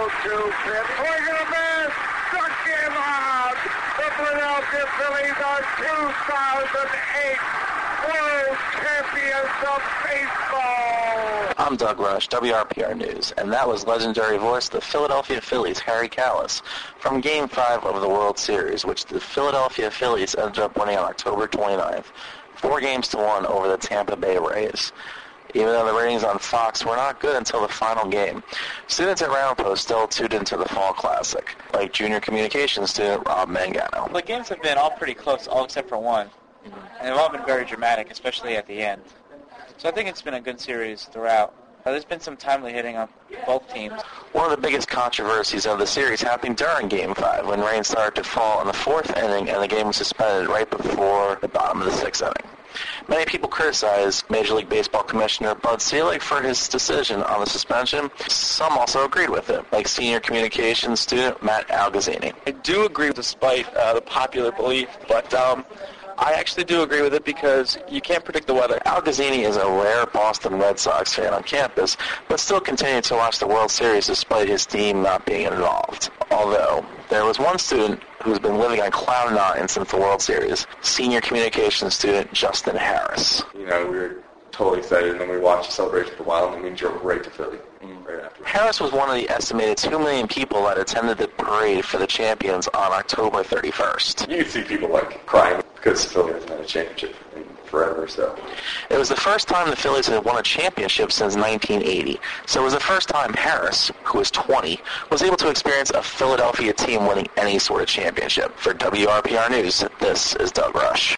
2-pitch. Swing and a miss. Struck him out. The Philadelphia Phillies are 2008 World Champions of Baseball. I'm Doug Rush, WRPR News, and that was legendary voice of the Philadelphia Phillies, Harry Kalas, from Game 5 of the World Series, which the Philadelphia Phillies ended up winning on October 29th, 4-1 over the Tampa Bay Rays. Even though the ratings on Fox were not good until the final game, students at Ramapo still tuned into the Fall Classic, like junior communications student Rob Mangano. The games have been all pretty close, all except for one, and they've all been very dramatic, especially at the end. So I think it's been a good series throughout. There's been some timely hitting on both teams. One of the biggest controversies of the series happened during Game 5, when rain started to fall in the 4th inning and the game was suspended right before the bottom of the 6th inning. Many people criticized Major League Baseball Commissioner Bud Selig for his decision on the suspension. Some also agreed with it, like senior communications student Matt Algazzini. I do agree despite the popular belief, but I actually do agree with it because you can't predict the weather. Algazzini is a rare Boston Red Sox fan on campus, but still continued to watch the World Series despite his team not being involved. Although, there was one student who's been living on Cloud 9 since the World Series, senior communications student Justin Harris. We were totally excited, and then we watched the celebration for a while, and then we drove right to Philly right after. Harris was one of the estimated 2 million people that attended the parade for the champions on October 31st. You could see people crying because Philly hasn't had a championship in forever, so. It was the first time the Phillies had won a championship since 1980, so it was the first time Harris, who was 20, was able to experience a Philadelphia team winning any sort of championship. For WRPR News, this is Doug Rush.